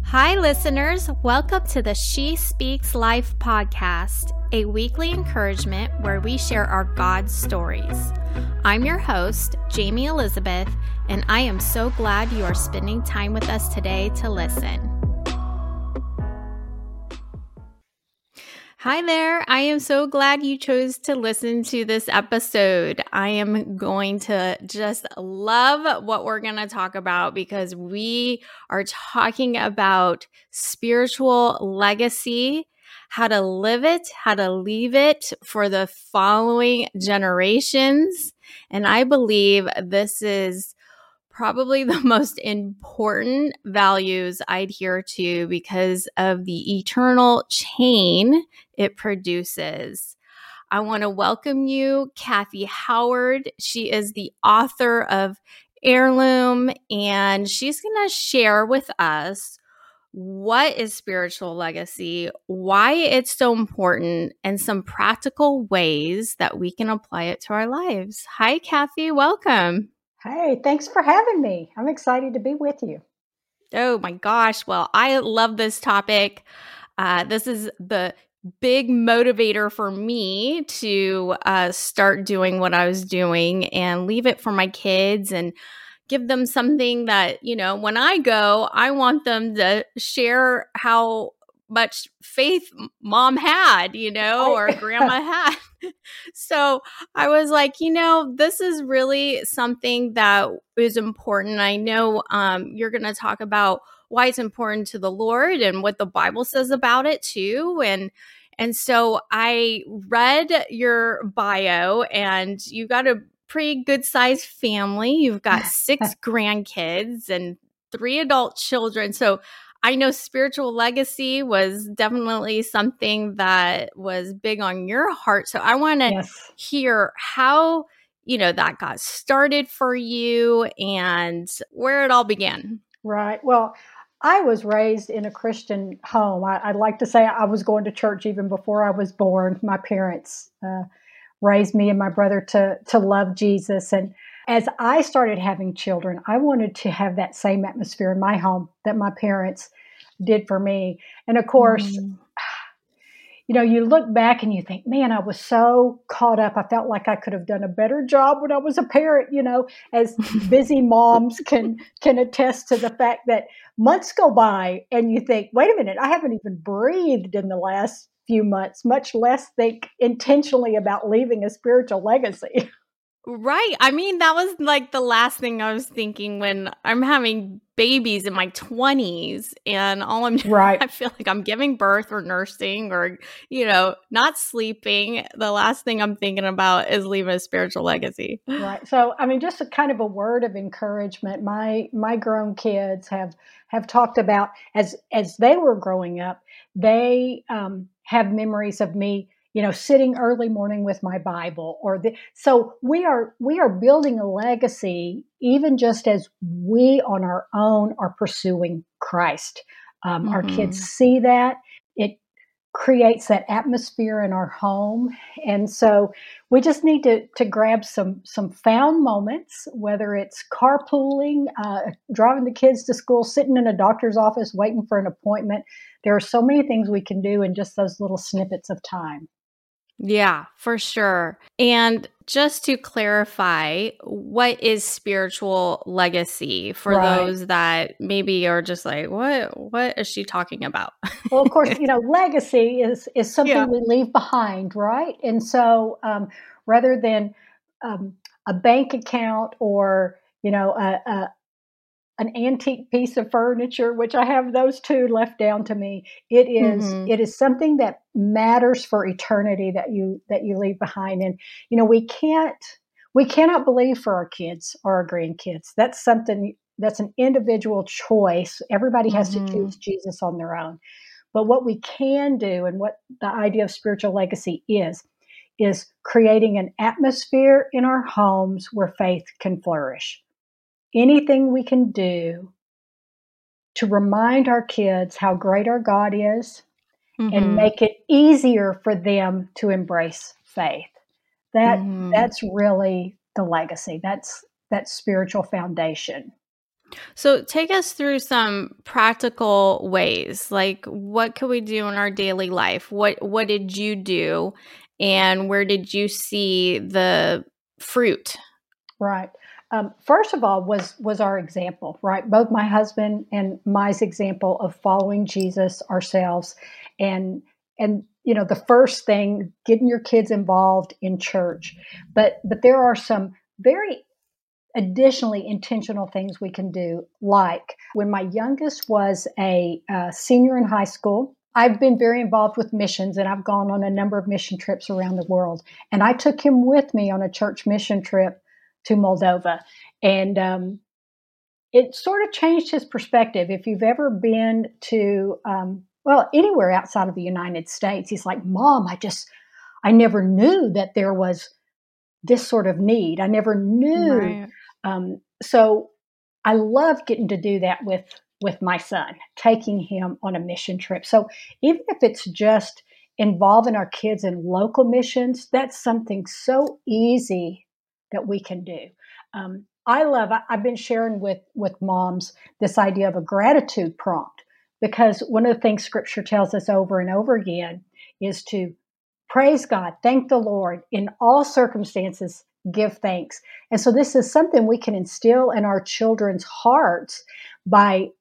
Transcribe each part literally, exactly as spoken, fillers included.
Hi, listeners. Welcome to the She Speaks Life podcast, a weekly encouragement where we share our God stories. I'm your host, Jamie Elizabeth, and I am so glad you are spending time with us today to listen. Hi there. I am so glad you chose to listen to this episode. I am going to just love what we're going to talk about because we are talking about spiritual legacy, how to live it, how to leave it for the following generations. And I believe this is probably the most important values I adhere to because of the eternal chain it produces. I want to welcome you, Kathy Howard. She is the author of Heirloom, and she's going to share with us what is spiritual legacy, why it's so important, and some practical ways that we can apply it to our lives. Hi, Kathy. Welcome. Hey, thanks for having me. I'm excited to be with you. Oh my gosh. Well, I love this topic. Uh, this is the big motivator for me to uh, start doing what I was doing and leave it for my kids and give them something that, you know, when I go, I want them to share how much faith mom had, you know, or grandma had. So I was like, you know, this is really something that is important. I know um, you're going to talk about why it's important to the Lord and what the Bible says about it too. And and so I read your bio, and you got a pretty good sized family. You've got six grandkids and three adult children. So I know spiritual legacy was definitely something that was big on your heart. So I want to yes. hear how, you know, that got started for you and where it all began. Right. Well, I was raised in a Christian home. I, I'd like to say I was going to church even before I was born. My parents uh, raised me and my brother to to love Jesus. And as I started having children, I wanted to have that same atmosphere in my home that my parents did for me. And of course, Mm-hmm. you know, you look back and you think, man, I was so caught up. I felt like I could have done a better job when I was a parent, you know, as busy moms can can attest to the fact that months go by and you think, wait a minute, I haven't even breathed in the last few months, much less think intentionally about leaving a spiritual legacy. Right. I mean, that was like the last thing I was thinking when I'm having babies in my twenties and all I'm doing, Right. I feel like I'm giving birth or nursing or, you know, not sleeping. The last thing I'm thinking about is leaving a spiritual legacy. Right. So, I mean, just a kind of a word of encouragement. My my grown kids have have talked about as as they were growing up, they um, have memories of me, you know, sitting early morning with my Bible. Or the, so we are we are building a legacy, even just as we on our own are pursuing Christ. Um, our kids Mm-hmm. see that. It creates that atmosphere in our home. And so we just need to to grab some some found moments, whether it's carpooling, uh, driving the kids to school, sitting in a doctor's office waiting for an appointment. There are so many things we can do in just those little snippets of time. Yeah, for sure. And just to clarify, what is spiritual legacy for Right. those that maybe are just like, what what is she talking about? Well, of course, you know, legacy is is Yeah. something we leave behind, right? And so, um, rather than um, a bank account or you know a, a an antique piece of furniture, which I have those two left down to me. It is Mm-hmm. it is something that matters for eternity that you that you leave behind. And you know, we can't we cannot believe for our kids or our grandkids. That's something that's an individual choice. Everybody has to Mm-hmm. choose Jesus on their own. But what we can do and what the idea of spiritual legacy is is creating an atmosphere in our homes where faith can flourish. Anything we can do to remind our kids how great our God is and Mm-hmm. make it easier for them to embrace faith. That Mm-hmm. that's really the legacy. That's that spiritual foundation. So take us through some practical ways. Like, what could we do in our daily life? What what did you do, and where did you see the fruit? Right. Um, first of all, was was our example, right? Both my husband and my's example of following Jesus ourselves, and and you know the first thing, getting your kids involved in church, but but there are some very additionally intentional things we can do, like when my youngest was a uh, senior in high school. I've been very involved with missions and I've gone on a number of mission trips around the world. And I took him with me on a church mission trip to Moldova. And um, it sort of changed his perspective. If you've ever been to, um, well, anywhere outside of the United States, he's like, Mom, I just, I never knew that there was this sort of need. I never knew. Right. Um, so I love getting to do that with with my son, taking him on a mission trip. So even if it's just involving our kids in local missions, that's something so easy that we can do. Um, I love. I, I've been sharing with with moms this idea of a gratitude prompt, because one of the things Scripture tells us over and over again is to praise God, thank the Lord in all circumstances, give thanks. And so this is something we can instill in our children's hearts by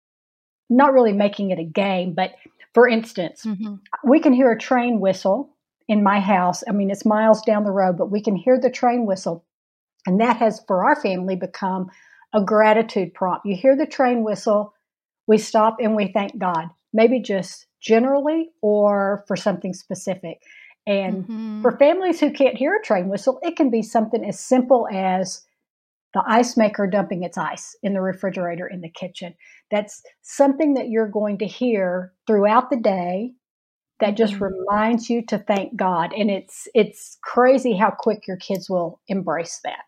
not really making it a game, but for instance, Mm-hmm. we can hear a train whistle in my house. I mean, it's miles down the road, but we can hear the train whistle. And that has, for our family, become a gratitude prompt. You hear the train whistle, we stop and we thank God, maybe just generally or for something specific. And Mm-hmm. for families who can't hear a train whistle, it can be something as simple as the ice maker dumping its ice in the refrigerator in the kitchen. That's something that you're going to hear throughout the day that just Mm-hmm. reminds you to thank God. And it's it's crazy how quick your kids will embrace that.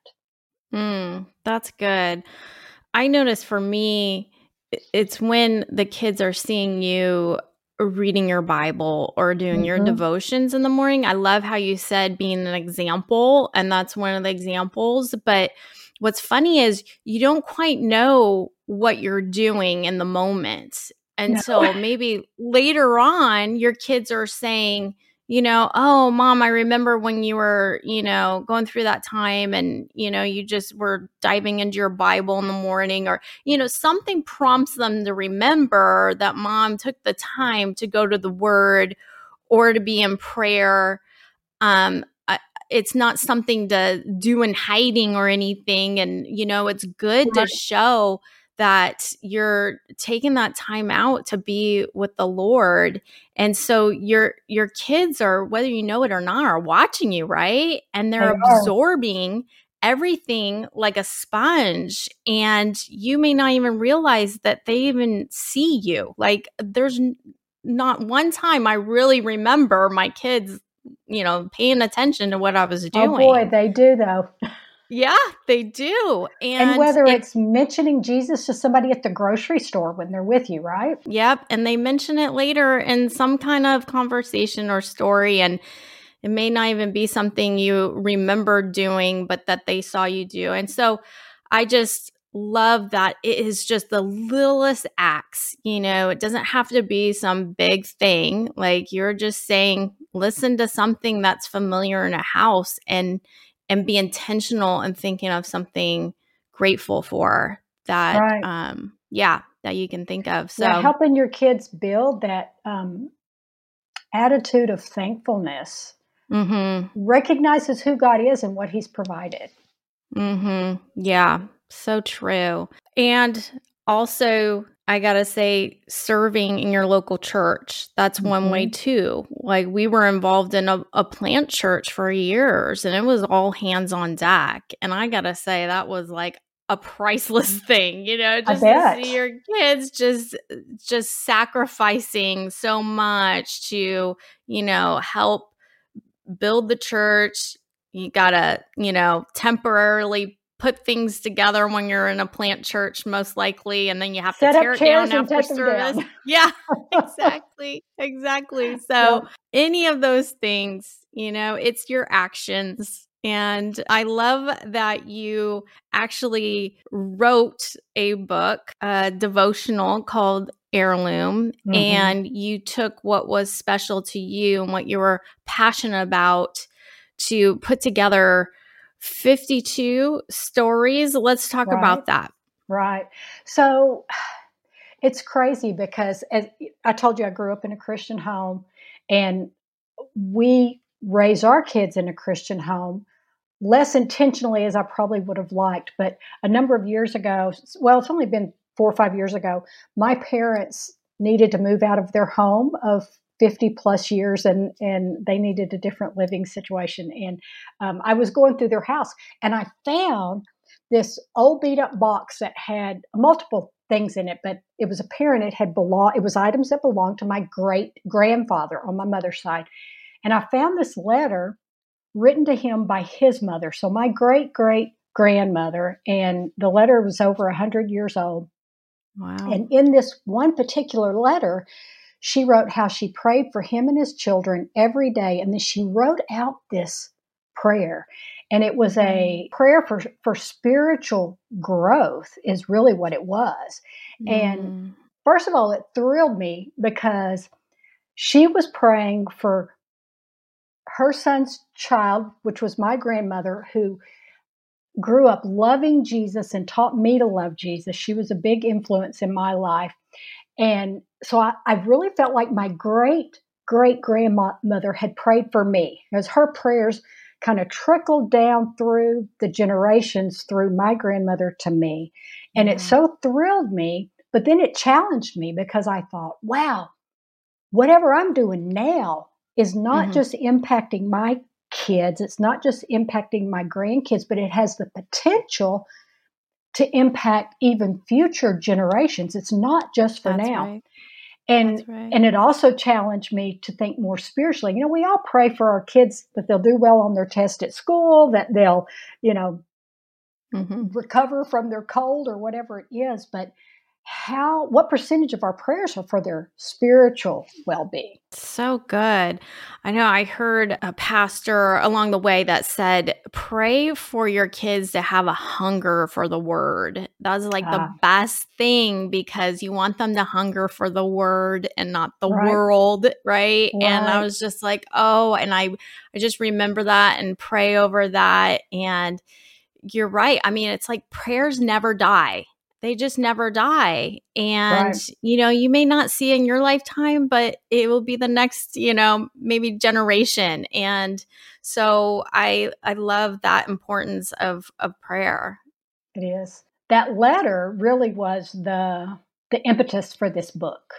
Mm, that's good. I notice for me, i- it's when the kids are seeing you reading your Bible or doing your Mm-hmm. devotions in the morning. I love how you said being an example, and that's one of the examples. But what's funny is you don't quite know what you're doing in the moment No. until maybe later on your kids are saying, you know, oh, mom, I remember when you were, you know, going through that time and, you know, you just were diving into your Bible in the morning, or, you know, something prompts them to remember that mom took the time to go to the word or to be in prayer. Um, I, it's not something to do in hiding or anything. And, you know, it's good to Right. show that you're taking that time out to be with the Lord. And so your your kids are, whether you know it or not, are watching you, right? And they're They are. absorbing everything like a sponge. And you may not even realize that they even see you. Like there's n- not one time I really remember my kids, you know, paying attention to what I was Oh boy, doing. they do though. Yeah, they do. And And whether it, it's mentioning Jesus to somebody at the grocery store when they're with you, right? yep. And they mention it later in some kind of conversation or story. And it may not even be something you remember doing, but that they saw you do. And so I just love that it is just the littlest acts. You know, it doesn't have to be some big thing. Like you're just saying, listen to something that's familiar in a house and and be intentional and thinking of something grateful for that. Right. Um, yeah, that you can think of. Yeah, So, helping your kids build that um, attitude of thankfulness, mm-hmm. recognizes who God is and what He's provided. Mm-hmm. Yeah, so true. And also, I gotta say, serving in your local church, that's one way Hmm. too. Like, we were involved in a, a plant church for years, and it was all hands on deck. And I gotta say, that was like a priceless thing, you know, I just to see bet. your kids just just sacrificing so much to, you know, help build the church. You got to, you know, temporarily put things together when you're in a plant church, most likely, and then you have to Set tear up it down chairs and after take them service. down. Yeah, exactly. Exactly. So, Yep. any of those things, you know, it's your actions And I love that you actually wrote a book, a devotional called Heirloom, Mm-hmm. and you took what was special to you and what you were passionate about to put together fifty-two stories. Let's talk Right. about that. Right. So it's crazy because, as I told you, I grew up in a Christian home, and we raise our kids in a Christian home less intentionally as I probably would have liked. But a number of years ago, well, it's only been four or five years ago, my parents needed to move out of their home of fifty plus years, and, and they needed a different living situation. And um, I was going through their house, and I found this old beat up box that had multiple things in it, but it was apparent it had belong it was items that belonged to my great grandfather on my mother's side. And I found this letter written to him by his mother. So my great great grandmother, and the letter was over one hundred years old. Wow. And in this one particular letter, she wrote how she prayed for him and his children every day. And then she wrote out this prayer. And it was Mm. a prayer for, for spiritual growth, is really what it was. And Mm. first of all, it thrilled me because she was praying for her son's child, which was my grandmother, who grew up loving Jesus and taught me to love Jesus. She was a big influence in my life. And so I, I really felt like my great great grandmother had prayed for me, as her prayers kind of trickled down through the generations through my grandmother to me. And it Yeah. so thrilled me, but then it challenged me because I thought, wow, whatever I'm doing now is not Mhm. just impacting my kids, it's not just impacting my grandkids, but it has the potential to impact even future generations. It's not just for That's now. right. And That's right. and it also challenged me to think more spiritually. You know, we all pray for our kids that they'll do well on their test at school, that they'll, you know, Mhm. recover from their cold or whatever it is, but how what percentage of our prayers are for their spiritual well-being? So good. I know I heard a pastor along the way that said, pray for your kids to have a hunger for the word. That's like the Ah, best thing because you want them to hunger for the word and not the right, world, right? And I right. was just like, oh, and I I just remember that and pray over that. And you're right. I mean, it's like prayers never die. They just never die. And, Right. you know, you may not see in your lifetime, but it will be the next, you know, maybe generation. And so I I love that importance of of prayer. It is. That letter really was the the impetus for this book.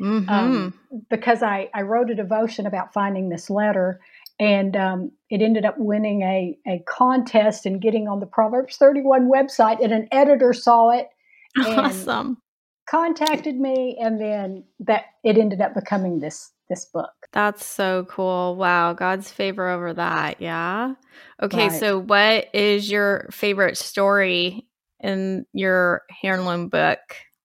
Um, Mhm. because I, I wrote a devotion about finding this letter, and um, it ended up winning a, a contest and getting on the Proverbs thirty-one website, and an editor saw it and Awesome. contacted me, and then that it ended up becoming this this book. That's so cool. Wow, God's favor over that. Yeah. Okay, Right. so what is your favorite story in your heirloom book?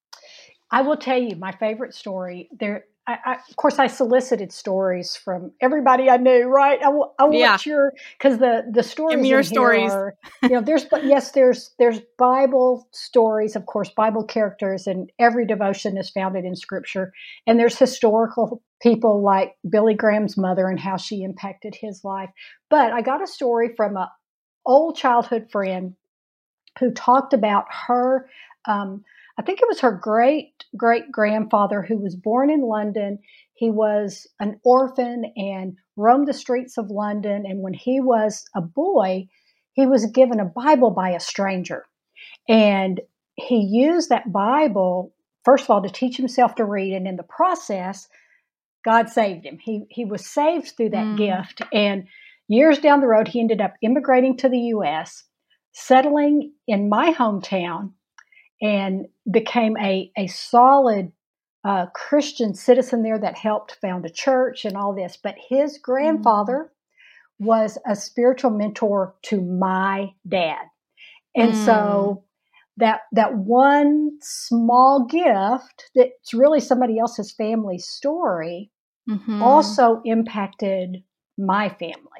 I will tell you my favorite story. There, I, I, of course, I solicited stories from everybody I knew. Right? I, w- I Yeah. want your because the the Give me stories your in here stories. are, you know, there's but yes, there's there's Bible stories, of course, Bible characters, and every devotion is founded in Scripture. And there's historical people like Billy Graham's mother and how she impacted his life. But I got a story from a old childhood friend who talked about her. Um, I think it was her great great grandfather who was born in London. He was an orphan and roamed the streets of London. And when he was a boy, he was given a Bible by a stranger. And he used that Bible, first of all, to teach himself to read. And in the process, God saved him. He, he was saved through that Mm, gift. And years down the road, he ended up immigrating to the U S, settling in my hometown, and became a, a solid uh, Christian citizen there that helped found a church and all this. But his mm, grandfather was a spiritual mentor to my dad. And mm, so that that one small gift that's really somebody else's family story mhm. also impacted my family.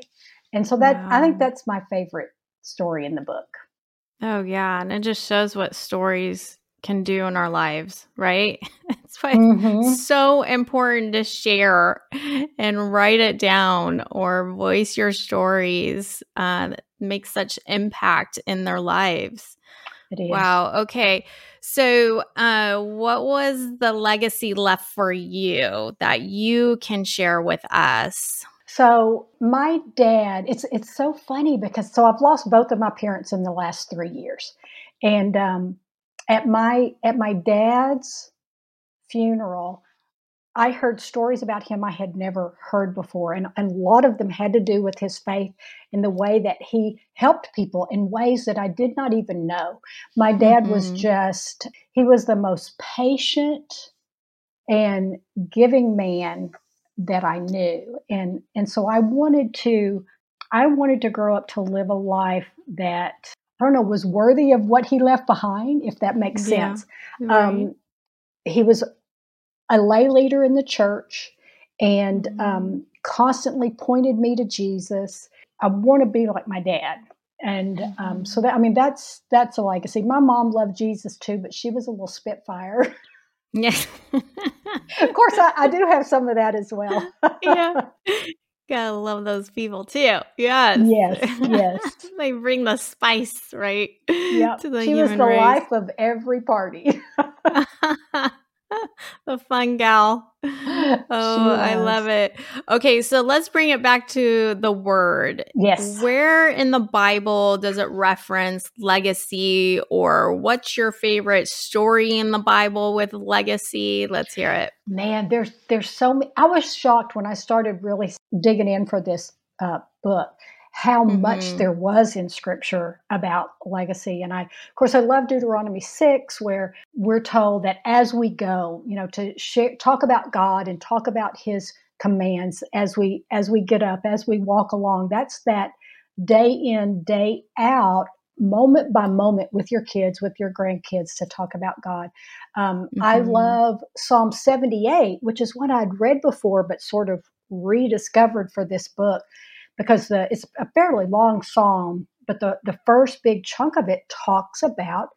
And so that I think Wow. that's my favorite story in the book. Oh, yeah, and it just shows what stories can do in our lives, right? It's why it's Mhm. so important to share and write it down or voice your stories, uh, that make such impact in their lives. It is. Wow, okay. So, uh, what was the legacy left for you that you can share with us? So my dad, it's it's so funny because so I've lost both of my parents in the last three years, and um, at my at my dad's funeral, I heard stories about him I had never heard before, and, and a lot of them had to do with his faith and the way that he helped people in ways that I did not even know. My dad was Mhm. just he was the most patient and giving man that I knew. And and so I wanted to I wanted to grow up to live a life that I don't know was worthy of what he left behind, if that makes Yeah. sense. Right. Um, he was a lay leader in the church and Mhm. um, constantly pointed me to Jesus. I want to be like my dad. And um, so Mhm. that I mean that's that's a legacy. My mom loved Jesus too, but she was a little spitfire. Yeah. Of course, I, I do have some of that as well. Yeah. Gotta love those people too. Yes. Yes, yes. They bring the spice, right, Yep. to the She was human the race. life of every party. The fun gal. She Oh, I love was. it. Okay, so let's bring it back to the word. Yes. Where in the Bible does it reference legacy, or what's your favorite story in the Bible with legacy? Let's hear it. Man, there's there's so many. I was shocked when I started really digging in for this uh, book, how much Mhm. there was in Scripture about legacy. And I, of course, I love Deuteronomy six, where we're told that as we go, you know, to share, talk about God and talk about His commands as we as we get up, as we walk along. That's that day in, day out, moment by moment with your kids, with your grandkids, to talk about God. Um, I Mhm. love Psalm seventy-eight, which is one I'd read before, but sort of rediscovered for this book because the, it's a fairly long psalm, but the, the first big chunk of it talks about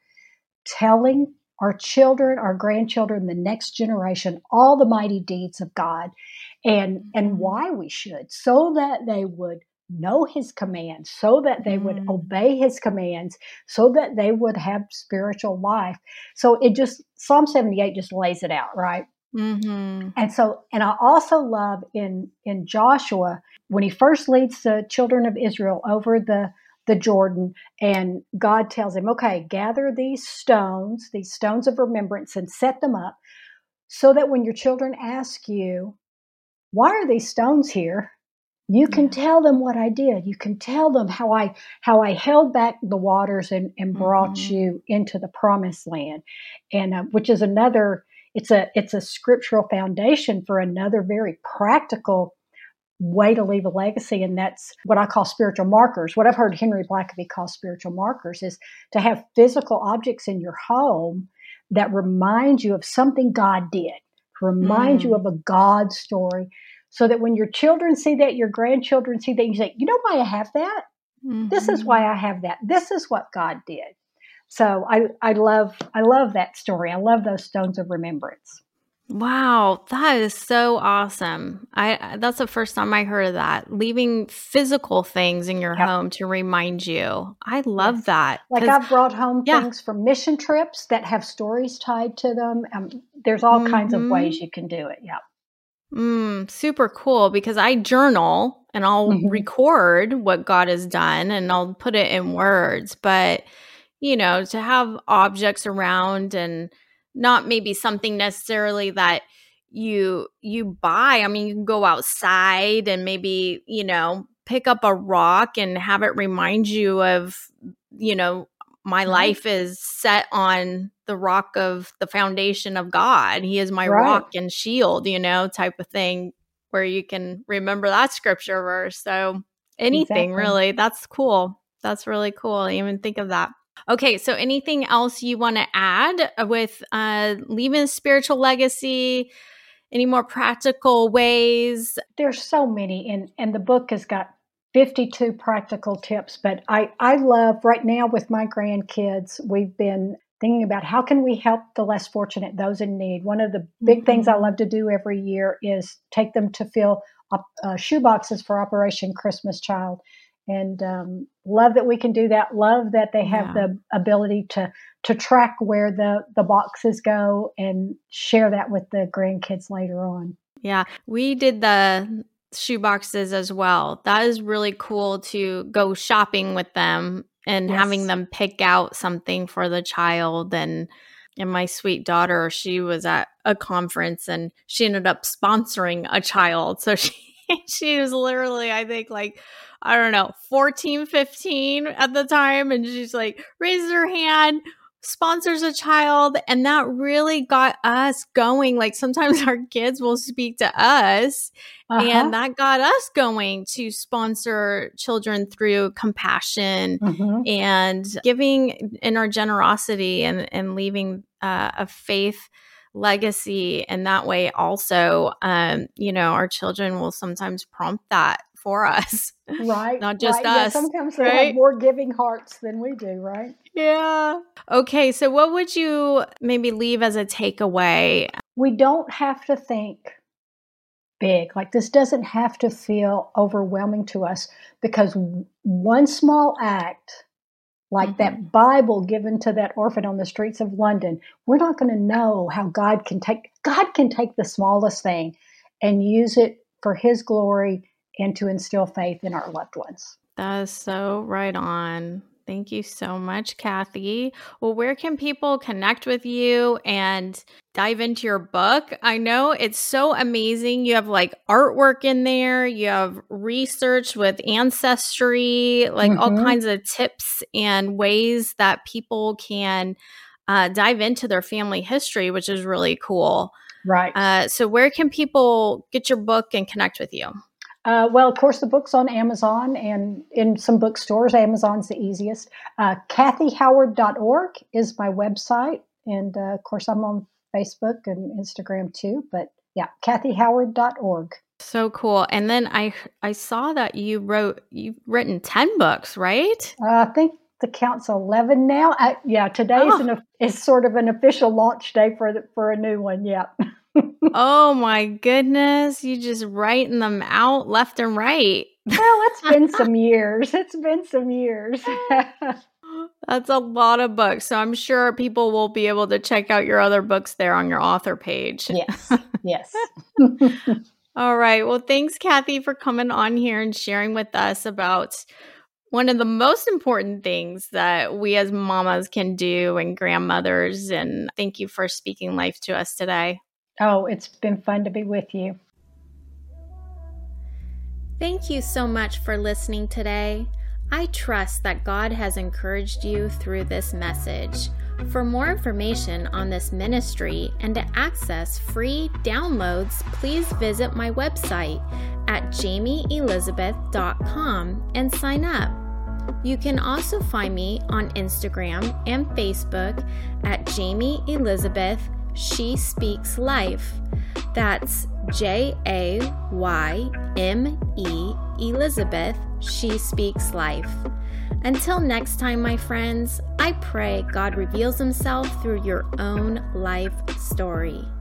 telling our children, our grandchildren, the next generation, all the mighty deeds of God and and Mhm. why we should, so that they would know his commands, so that they would Mm. obey his commands, so that they would have spiritual life. So it just Psalm seventy-eight just lays it out, right? Mhm. And so, and I also love in in Joshua when he first leads the children of Israel over the the Jordan, and God tells him, "Okay, gather these stones, these stones of remembrance, and set them up, so that when your children ask you, why are these stones here? You can Yeah. tell them what I did. You can tell them how I how I held back the waters and, and brought Mhm. you into the promised land," and uh, which is another. It's a it's a scriptural foundation for another very practical way to leave a legacy, and that's what I call spiritual markers. What I've heard Henry Blackaby call spiritual markers is to have physical objects in your home that remind you of something God did, remind you of Mm. a God story, so that when your children see that, your grandchildren see that, you say, you know why I have that? This is why Mhm. I have that. This is what God did. So I, I love I love that story. I love those stones of remembrance. Wow, that is so awesome. I I that's the first time I heard of that, leaving physical things in your Yep. home to remind you. I love Yes. that Like because I've brought home yeah. things from mission trips that have stories tied to them. Um, there's all kinds of ways Mhm. you can do it. Yeah. Mm, super cool because I journal and I'll Hmm. record what God has done and I'll put it in words. But, you know, to have objects around and not maybe something necessarily that you you buy. I mean, you can go outside and maybe, you know, pick up a rock and have it remind you of, you know, my Right. life is set on the rock of the foundation of God. He is my Right. rock and shield, you know, type of thing where you can remember that scripture verse. So anything Exactly. really, that's cool. That's really cool. I didn't even think of that. Okay, so anything else you want to add with uh, leaving a spiritual legacy? Any more practical ways? There's so many, and and the book has got fifty-two practical tips, but I, I love right now with my grandkids, we've been thinking about how can we help the less fortunate, those in need. One of the big mm-hmm. things I love to do every year is take them to fill up uh, shoe boxes for Operation Christmas Child. And um, love that we can do that. Love that they have yeah. the ability to to track where the, the boxes go and share that with the grandkids later on. Yeah, we did the shoe boxes as well. That is really cool to go shopping with them and yes. having them pick out something for the child. And and my sweet daughter, she was at a conference and she ended up sponsoring a child. So she she was literally, I think, like, I don't know, fourteen, fifteen at the time. And she's like, raises her hand, sponsors a child. And that really got us going. Like sometimes our kids will speak to us uh-huh. and that got us going to sponsor children through compassion mm-hmm. and giving in our generosity and, and leaving uh, a faith legacy. And that way also, um, you know, our children will sometimes prompt that for us. Right. Not just right. us. Yeah, sometimes they right? have more giving hearts than we do, right? Yeah. Okay. So what would you maybe leave as a takeaway? We don't have to think big. Like this doesn't have to feel overwhelming to us because one small act like mm-hmm. that Bible given to that orphan on the streets of London, we're not going to know how God can take, God can take the smallest thing and use it for his glory and to instill faith in our loved ones. That is so right on. Thank you so much, Kathy. Well, where can people connect with you and dive into your book? I know it's so amazing. You have like artwork in there. You have research with Ancestry, like mm-hmm. all kinds of tips and ways that people can uh, dive into their family history, which is really cool. Right. Uh, so where can people get your book and connect with you? Uh, well, of course, the book's on Amazon and in some bookstores. Amazon's the easiest. Uh, Kathy Howard dot org is my website. And, uh, of course, I'm on Facebook and Instagram, too. But, yeah, Kathy Howard dot org. So cool. And then I I saw that you wrote, you've written ten books, right? Uh, I think the count's eleven now. I, yeah, today oh. is, an, is sort of an official launch day for the, for a new one. Yeah. Oh my goodness. You just writing them out left and right. Well, it's been some years. It's been some years. That's a lot of books. So I'm sure people will be able to check out your other books there on your author page. Yes. Yes. All right. Well, thanks, Kathy, for coming on here and sharing with us about one of the most important things that we as mamas can do and grandmothers. And thank you for speaking life to us today. Oh, it's been fun to be with you. Thank you so much for listening today. I trust that God has encouraged you through this message. For more information on this ministry and to access free downloads, please visit my website at jamie elizabeth dot com and sign up. You can also find me on Instagram and Facebook at Jamie Elizabeth She Speaks Life. That's J A Y M E Elizabeth She Speaks Life. Until next time, my friends, I pray God reveals himself through your own life story.